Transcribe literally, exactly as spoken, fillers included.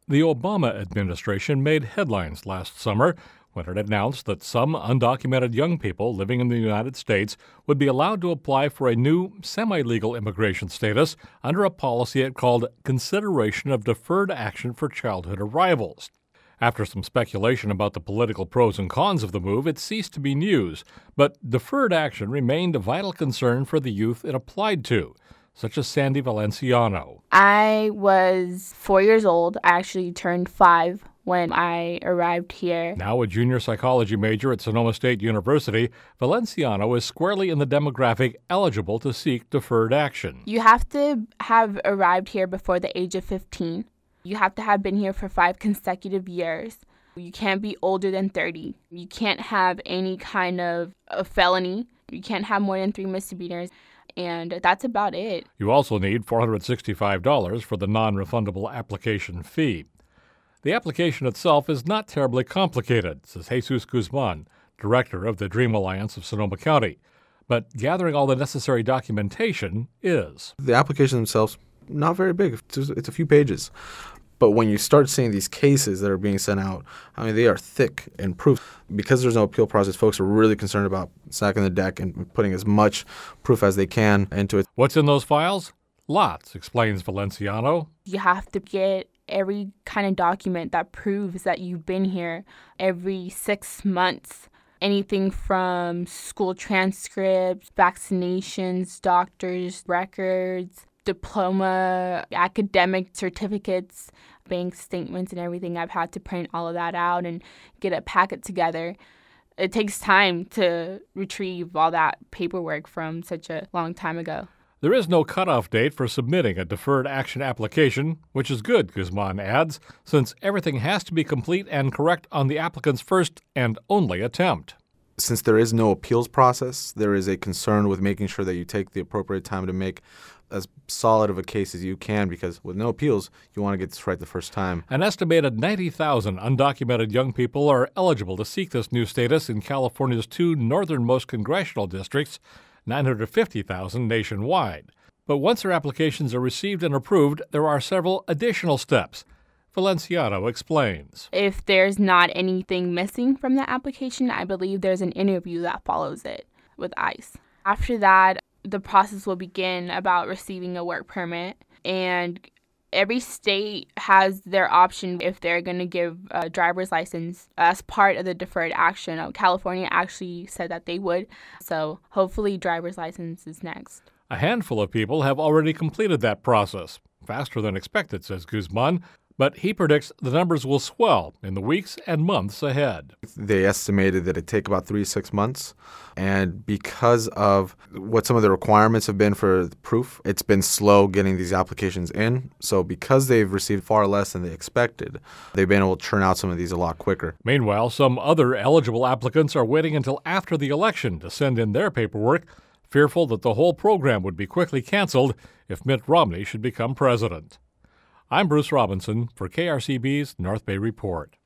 The Obama administration made headlines last summer when it announced that some undocumented young people living in the United States would be allowed to apply for a new semi-legal immigration status under a policy it called Consideration of Deferred Action for Childhood Arrivals. After some speculation about the political pros and cons of the move, it ceased to be news, but deferred action remained a vital concern for the youth it applied to, such as Sandy Valenciano. I was four years old. I actually turned five when I arrived here. Now a junior psychology major at Sonoma State University, Valenciano is squarely in the demographic eligible to seek deferred action. You have to have arrived here before the age of fifteen. You have to have been here for five consecutive years. You can't be older than thirty. You can't have any kind of a felony. You can't have more than three misdemeanors. And that's about it. You also need four hundred sixty-five dollars for the non-refundable application fee. The application itself is not terribly complicated, says Jesus Guzman, director of the Dream Alliance of Sonoma County. But gathering all the necessary documentation is. The application themselves, not very big. It's, just, it's a few pages. But when you start seeing these cases that are being sent out, I mean, they are thick in proof. Because there's no appeal process, folks are really concerned about stacking the deck and putting as much proof as they can into it. What's in those files? Lots, explains Valenciano. You have to get every kind of document that proves that you've been here every six months. Anything from school transcripts, vaccinations, doctors' records, diploma, academic certificates, bank statements and everything. I've had to print all of that out and get a packet together. It takes time to retrieve all that paperwork from such a long time ago. There is no cutoff date for submitting a deferred action application, which is good, Guzman adds, since everything has to be complete and correct on the applicant's first and only attempt. Since there is no appeals process, there is a concern with making sure that you take the appropriate time to make as solid of a case as you can, because with no appeals, you want to get this right the first time. An estimated ninety thousand undocumented young people are eligible to seek this new status in California's two northernmost congressional districts, nine hundred fifty thousand nationwide. But once their applications are received and approved, there are several additional steps. Valenciano explains. If there's not anything missing from the application, I believe there's an interview that follows it with ICE. After that, the process will begin about receiving a work permit, and every state has their option if they're going to give a driver's license as part of the deferred action. California actually said that they would, so hopefully driver's license is next. A handful of people have already completed that process, faster than expected, says Guzman, but he predicts the numbers will swell in the weeks and months ahead. They estimated that it'd take about three to six months, and because of what some of the requirements have been for the proof, it's been slow getting these applications in. So because they've received far less than they expected, they've been able to churn out some of these a lot quicker. Meanwhile, some other eligible applicants are waiting until after the election to send in their paperwork, fearful that the whole program would be quickly canceled if Mitt Romney should become president. I'm Bruce Robinson for K R C B's North Bay Report.